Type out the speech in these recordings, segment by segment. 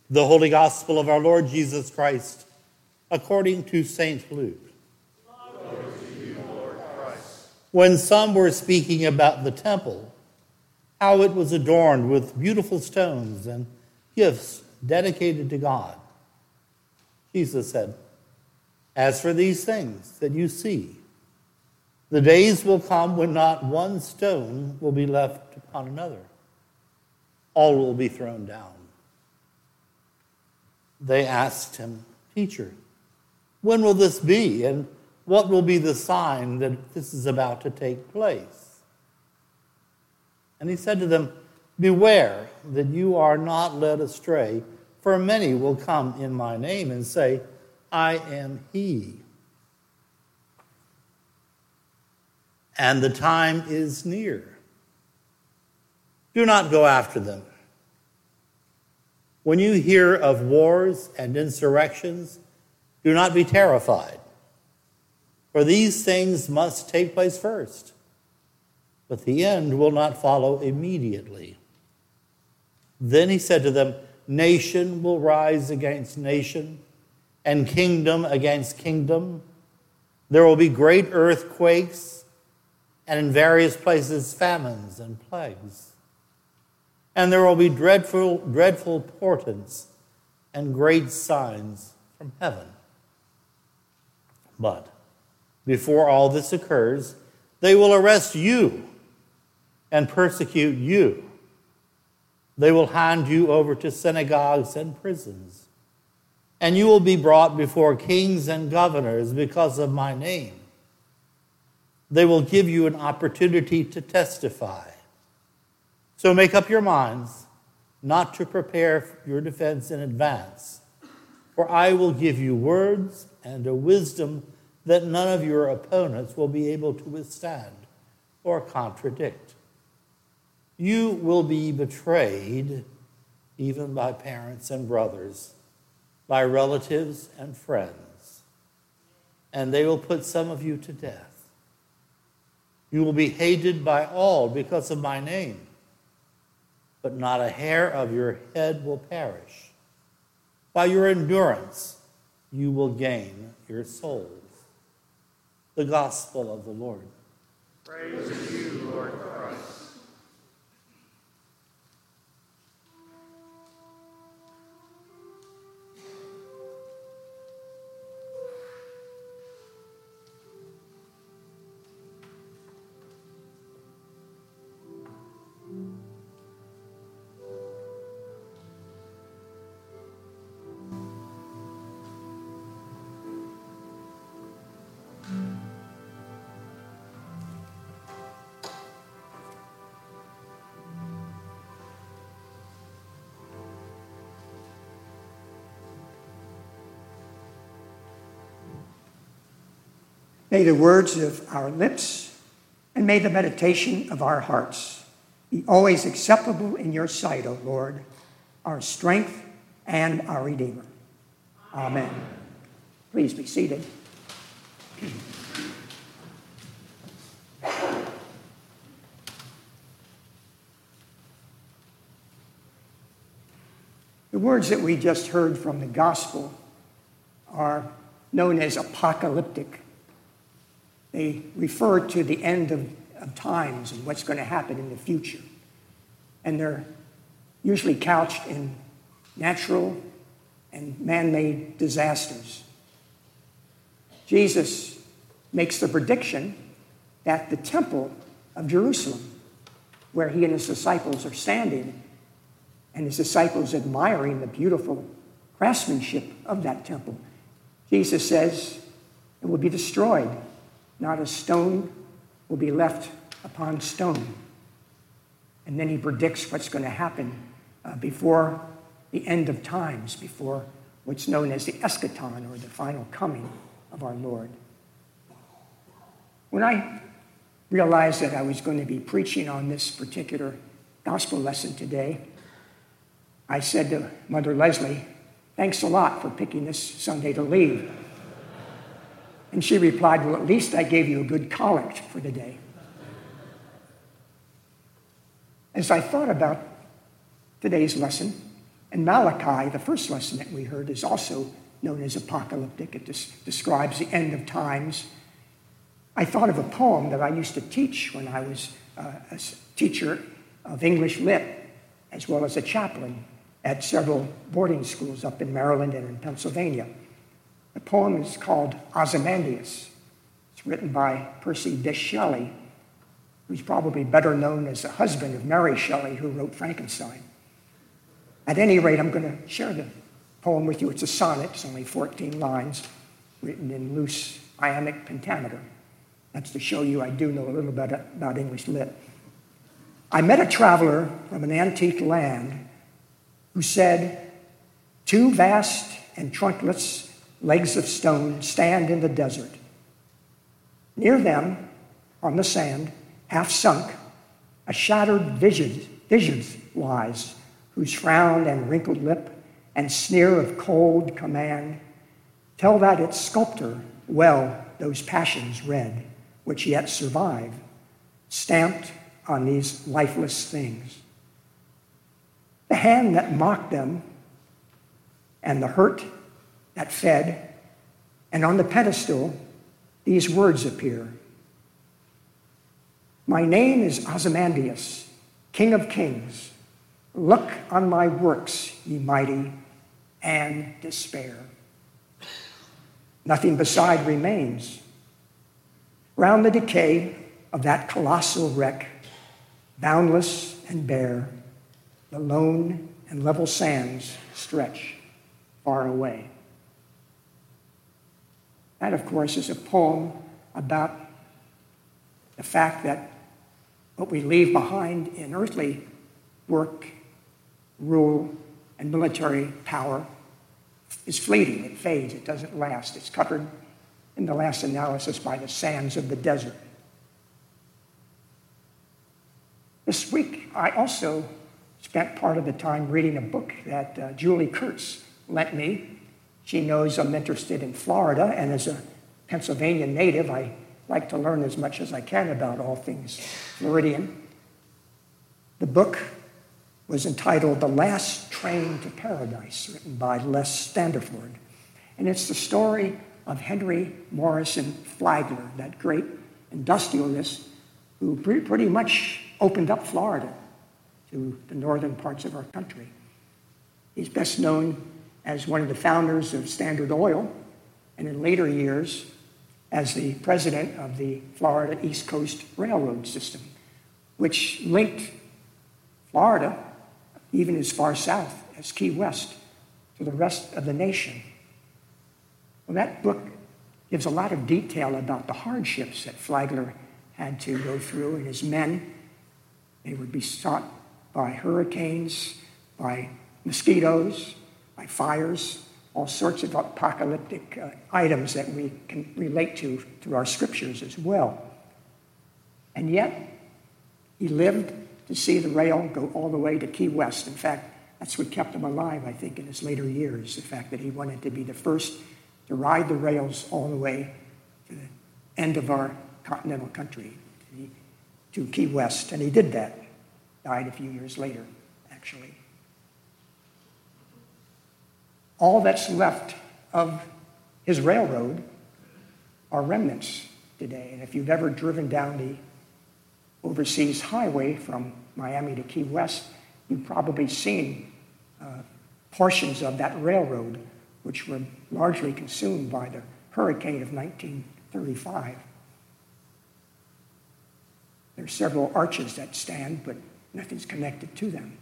The Holy Gospel of our Lord Jesus Christ, according to St. Luke. Glory to you, Lord Christ. When some were speaking about the temple, how it was adorned with beautiful stones and gifts dedicated to God, Jesus said, "As for these things that you see, the days will come when not one stone will be left upon another. All will be thrown down." They asked him, "Teacher, when will this be, and what will be the sign that this is about to take place?" And he said to them, "Beware that you are not led astray, for many will come in my name and say, 'I am he.' And the time is near. Do not go after them. When you hear of wars and insurrections, do not be terrified, for these things must take place first, but the end will not follow immediately." Then he said to them, "Nation will rise against nation, and kingdom against kingdom. There will be great earthquakes, and in various places famines and plagues. And there will be dreadful portents and great signs from heaven. But before all this occurs, they will arrest you and persecute you. They will hand you over to synagogues and prisons, and you will be brought before kings and governors because of my name. They will give you an opportunity to testify. So make up your minds not to prepare your defense in advance, for I will give you words and a wisdom that none of your opponents will be able to withstand or contradict. You will be betrayed even by parents and brothers, by relatives and friends, and they will put some of you to death. You will be hated by all because of my name, but not a hair of your head will perish. By your endurance, you will gain your souls." The Gospel of the Lord. Praise to you, Lord Christ. May the words of our lips and may the meditation of our hearts be always acceptable in your sight, O Lord, our strength and our Redeemer. Amen. Please be seated. The words that we just heard from the gospel are known as apocalyptic. They refer to the end of times and what's going to happen in the future. And they're usually couched in natural and man-made disasters. Jesus makes the prediction that the temple of Jerusalem, where he and his disciples are standing, and his disciples admiring the beautiful craftsmanship of that temple, Jesus says it will be destroyed. Not a stone will be left upon stone. And then he predicts what's going to happen before the end of times, before what's known as the eschaton, or the final coming of our Lord. When I realized that I was going to be preaching on this particular gospel lesson today, I said to Mother Leslie, "Thanks a lot for picking this Sunday to leave." And she replied, "Well, at least I gave you a good collect for the day." As I thought about today's lesson, And Malachi, the first lesson that we heard, is also known as apocalyptic. It describes the end of times. I thought of a poem that I used to teach when I was a teacher of English Lit, as well as a chaplain at several boarding schools up in Maryland and in Pennsylvania. The poem is called Ozymandias. It's written by Percy Bysshe Shelley, who's probably better known as the husband of Mary Shelley, who wrote Frankenstein. At any rate, I'm going to share the poem with you. It's a sonnet. It's only 14 lines, written in loose iambic pentameter. That's to show you I do know a little bit about English Lit. I met a traveler from an antique land who said, 2 vast and trunkless legs of stone stand in the desert. Near them, on the sand, half sunk, a shattered vision lies, whose frown and wrinkled lip and sneer of cold command tell that its sculptor well those passions read, which yet survive, stamped on these lifeless things. The hand that mocked them, and the hurt that fed, and on the pedestal, these words appear. My name is Ozymandias, King of Kings. Look on my works, ye mighty, and despair. Nothing beside remains. Round the decay of that colossal wreck, boundless and bare, the lone and level sands stretch far away. That, of course, is a poem about the fact that what we leave behind in earthly work, rule, and military power is fleeting. It fades. It doesn't last. It's covered in the last analysis by the sands of the desert. This week, I also spent part of the time reading a book that Julie Kurtz lent me. She knows I'm interested in Florida, and as a Pennsylvania native, I like to learn as much as I can about all things Floridian. The book was entitled The Last Train to Paradise, written by Les Standiford. And it's the story of Henry Morrison Flagler, that great industrialist who pretty much opened up Florida to the northern parts of our country. He's best known as one of the founders of Standard Oil, and in later years as the president of the Florida East Coast Railroad system, which linked Florida, even as far south as Key West, to the rest of the nation. Well, that book gives a lot of detail about the hardships that Flagler had to go through, and his men, they would be sought by hurricanes, by mosquitoes, by fires, all sorts of apocalyptic items that we can relate to through our scriptures as well. And yet, he lived to see the rail go all the way to Key West. In fact, that's what kept him alive, I think, in his later years, the fact that he wanted to be the first to ride the rails all the way to the end of our continental country, to Key West. And he did that. Died a few years later, actually. All that's left of his railroad are remnants today. And if you've ever driven down the overseas highway from Miami to Key West, you've probably seen portions of that railroad which were largely consumed by the hurricane of 1935. There are several arches that stand, but nothing's connected to them.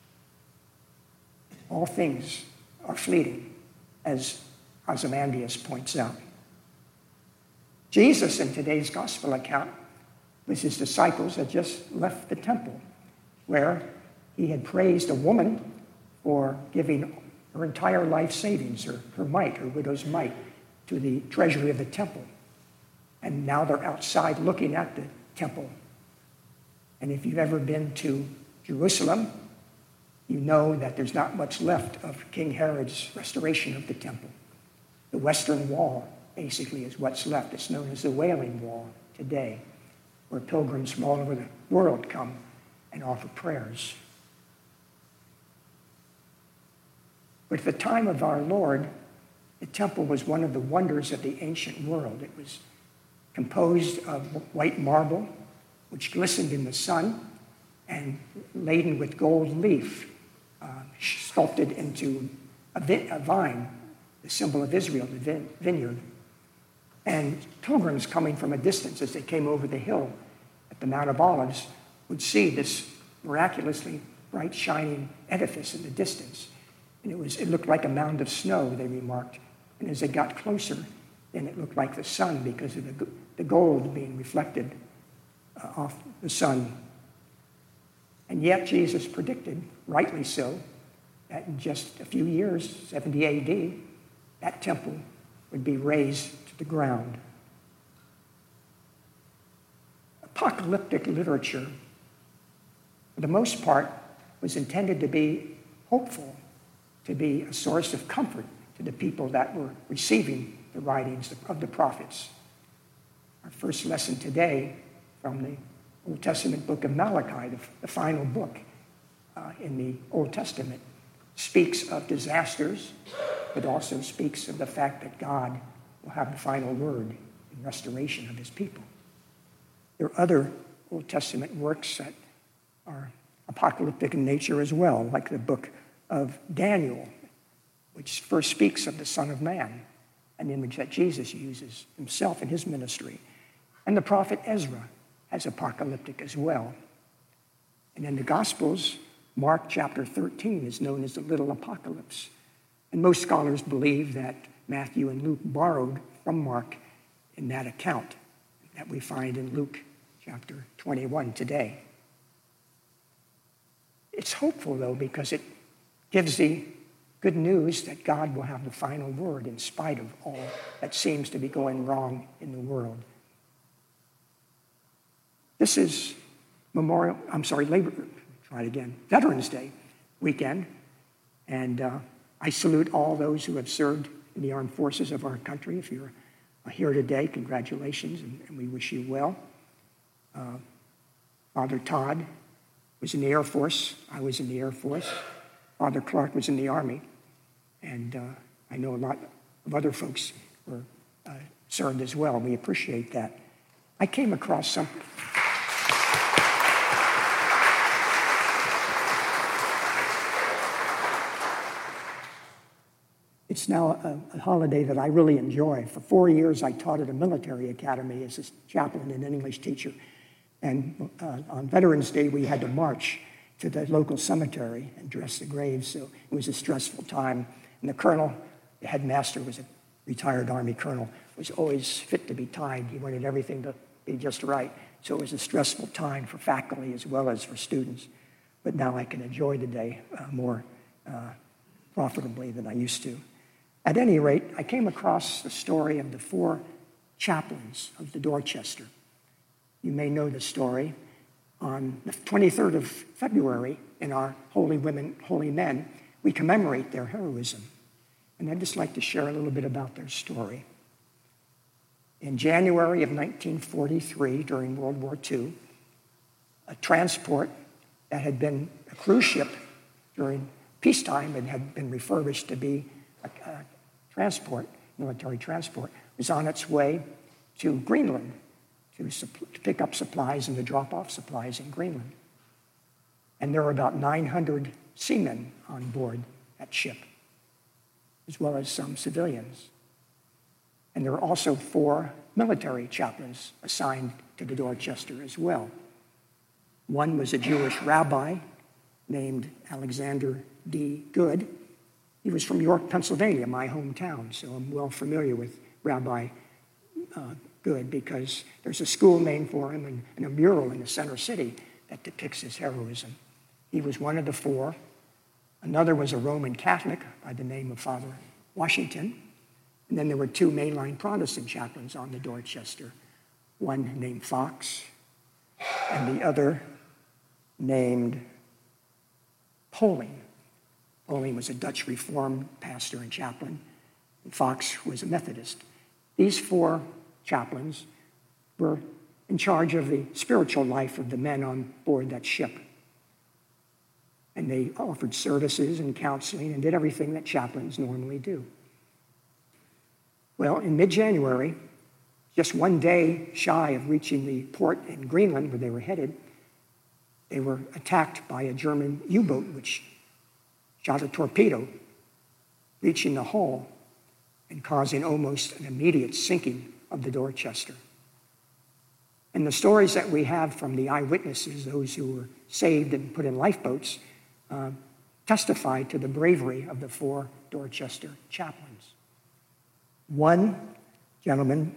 All things are fleeting, as Ozymandias points out. Jesus, in today's gospel account, with his disciples, had just left the temple, where he had praised a woman for giving her entire life savings, her mite, her widow's mite, to the treasury of the temple. And now they're outside looking at the temple. And if you've ever been to Jerusalem, you know that there's not much left of King Herod's restoration of the temple. The Western Wall, basically, is what's left. It's known as the Wailing Wall today, where pilgrims from all over the world come and offer prayers. But at the time of our Lord, the temple was one of the wonders of the ancient world. It was composed of white marble, which glistened in the sun, and laden with gold leaf, sculpted into a vine, the symbol of Israel, the vineyard. And pilgrims coming from a distance as they came over the hill at the Mount of Olives would see this miraculously bright, shining edifice in the distance. And it looked like a mound of snow, they remarked. And as they got closer, then it looked like the sun because of the gold being reflected off the sun. And yet Jesus predicted, rightly so, that in just a few years, 70 AD, that temple would be razed to the ground. Apocalyptic literature, for the most part, was intended to be hopeful, to be a source of comfort to the people that were receiving the writings of the prophets. Our first lesson today from the Old Testament book of Malachi, the final book in the Old Testament, speaks of disasters, but also speaks of the fact that God will have the final word in restoration of his people. There are other Old Testament works that are apocalyptic in nature as well, like the book of Daniel, which first speaks of the Son of Man, an image that Jesus uses himself in his ministry. And the prophet Ezra has apocalyptic as well. And in the Gospels, Mark chapter 13 is known as the Little Apocalypse. And most scholars believe that Matthew and Luke borrowed from Mark in that account that we find in Luke chapter 21 today. It's hopeful, though, because it gives the good news that God will have the final word in spite of all that seems to be going wrong in the world. This is Veterans Day weekend, and I salute all those who have served in the armed forces of our country. If you're here today, congratulations, and we wish you well. Father Todd was in the Air Force. I was in the Air Force. Father Clark was in the Army, and I know a lot of other folks were served as well. We appreciate that. I came across something. It's now a holiday that I really enjoy. For 4 years, I taught at a military academy as a chaplain and an English teacher. And on Veterans Day, we had to march to the local cemetery and dress the graves. So it was a stressful time. And the colonel, the headmaster, was a retired Army colonel, was always fit to be tied. He wanted everything to be just right. So it was a stressful time for faculty as well as for students. But now I can enjoy the day more profitably than I used to. At any rate, I came across the story of the 4 chaplains of the Dorchester. You may know the story. On the 23rd of February, in our Holy Women, Holy Men, we commemorate their heroism. And I'd just like to share a little bit about their story. In January of 1943, during World War II, a transport that had been a cruise ship during peacetime and had been refurbished to be a transport, military transport, was on its way to Greenland to pick up supplies and to drop off supplies in Greenland. And there were about 900 seamen on board that ship, as well as some civilians. And there were also 4 military chaplains assigned to the Dorchester as well. One was a Jewish rabbi named Alexander D. Good. He was from York, Pennsylvania, my hometown, so I'm well familiar with Rabbi Good because there's a school named for him and a mural in the center city that depicts his heroism. He was one of the 4. Another was a Roman Catholic by the name of Father Washington. And then there were 2 mainline Protestant chaplains on the Dorchester, one named Fox and the other named Poling. Poling was a Dutch Reformed pastor and chaplain, and Fox was a Methodist. These 4 chaplains were in charge of the spiritual life of the men on board that ship. and they offered services and counseling and did everything that chaplains normally do. Well, in mid-January, just one day shy of reaching the port in Greenland where they were headed, they were attacked by a German U-boat which shot a torpedo, reaching the hull and causing almost an immediate sinking of the Dorchester. And the stories that we have from the eyewitnesses, those who were saved and put in lifeboats, testify to the bravery of the 4 Dorchester chaplains. One gentleman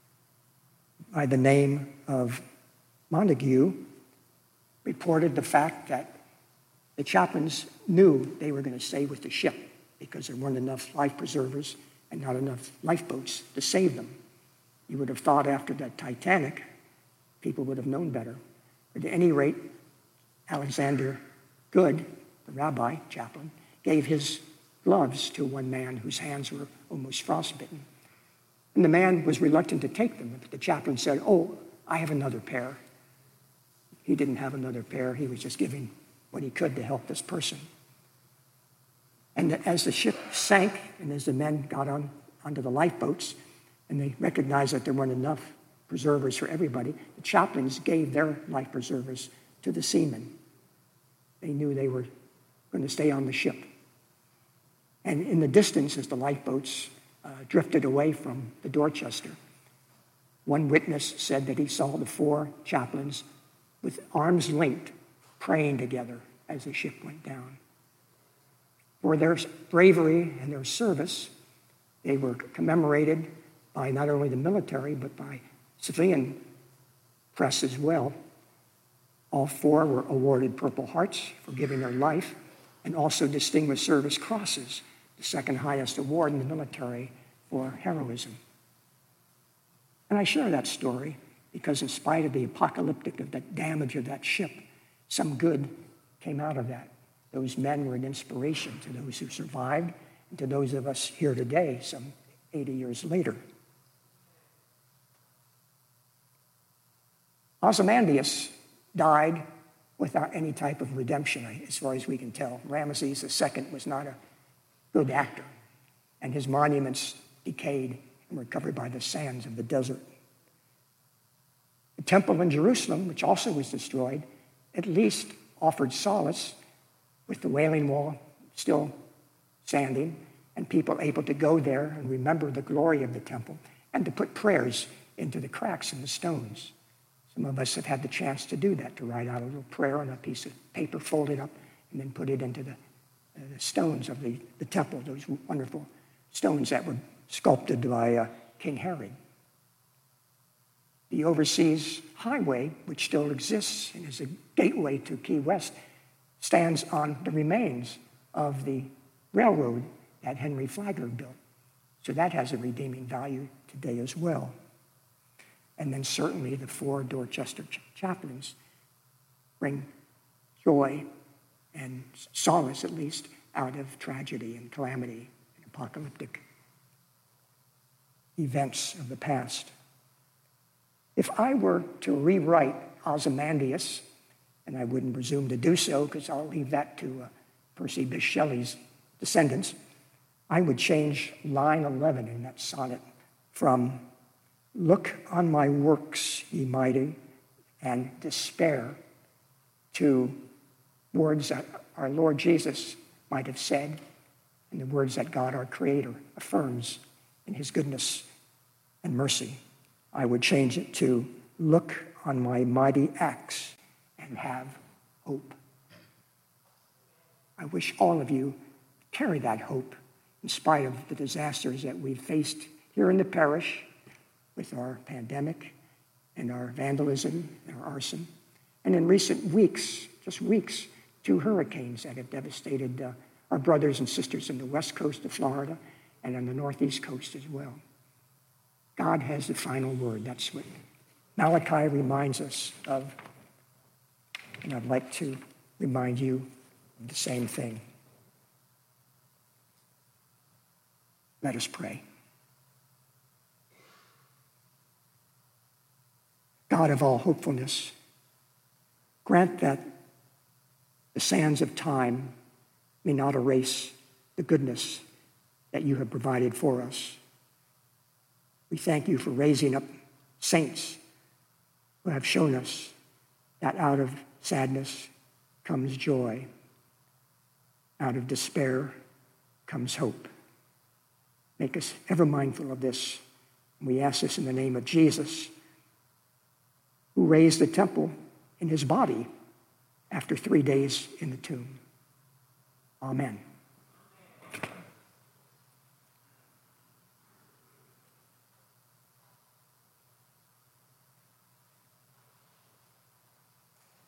by the name of Montague reported the fact that the chaplains knew they were going to stay with the ship because there weren't enough life preservers and not enough lifeboats to save them. You would have thought after that Titanic, people would have known better. But at any rate, Alexander Good, the rabbi chaplain, gave his gloves to one man whose hands were almost frostbitten. And the man was reluctant to take them. But the chaplain said, "Oh, I have another pair." He didn't have another pair. He was just giving what he could to help this person. And as the ship sank and as the men got onto the lifeboats and they recognized that there weren't enough preservers for everybody, the chaplains gave their life preservers to the seamen. They knew they were going to stay on the ship. And in the distance, as the lifeboats drifted away from the Dorchester, one witness said that he saw the 4 chaplains with arms linked, praying together as the ship went down. For their bravery and their service, they were commemorated by not only the military, but by civilian press as well. All 4 were awarded Purple Hearts for giving their life, and also Distinguished Service Crosses, the second highest award in the military for heroism. And I share that story because in spite of the apocalyptic of the damage of that ship, some good came out of that. Those men were an inspiration to those who survived and to those of us here today, some 80 years later. Ozymandias died without any type of redemption, as far as we can tell. Ramesses II was not a good actor, and his monuments decayed and were covered by the sands of the desert. The temple in Jerusalem, which also was destroyed, at least offered solace with the Wailing Wall still standing and people able to go there and remember the glory of the temple and to put prayers into the cracks in the stones. Some of us have had the chance to do that, to write out a little prayer on a piece of paper, fold it up, and then put it into the stones of the temple, those wonderful stones that were sculpted by King Herod. The Overseas Highway, which still exists and is a gateway to Key West, stands on the remains of the railroad that Henry Flagler built. So that has a redeeming value today as well. And then certainly the 4 Dorchester chaplains bring joy and solace, at least, out of tragedy and calamity and apocalyptic events of the past. If I were to rewrite Ozymandias, and I wouldn't presume to do so because I'll leave that to Percy Bysshe Shelley's descendants, I would change line 11 in that sonnet from "Look on my works, ye mighty, and despair," to words that our Lord Jesus might have said, and the words that God, our Creator, affirms in his goodness and mercy. I would change it to "Look on my mighty acts and have hope." I wish all of you carry that hope in spite of the disasters that we've faced here in the parish with our pandemic and our vandalism and our arson. And in recent weeks, just weeks, 2 hurricanes that have devastated our brothers and sisters in the west coast of Florida and on the northeast coast as well. God has the final word. That's what Malachi reminds us of. And I'd like to remind you of the same thing. Let us pray. God of all hopefulness, grant that the the sands of time may not erase the goodness that you have provided for us. We thank you for raising up saints who have shown us that out of sadness comes joy, out of despair comes hope. Make us ever mindful of this. We ask this in the name of Jesus, who raised the temple in his body after 3 days in the tomb. Amen.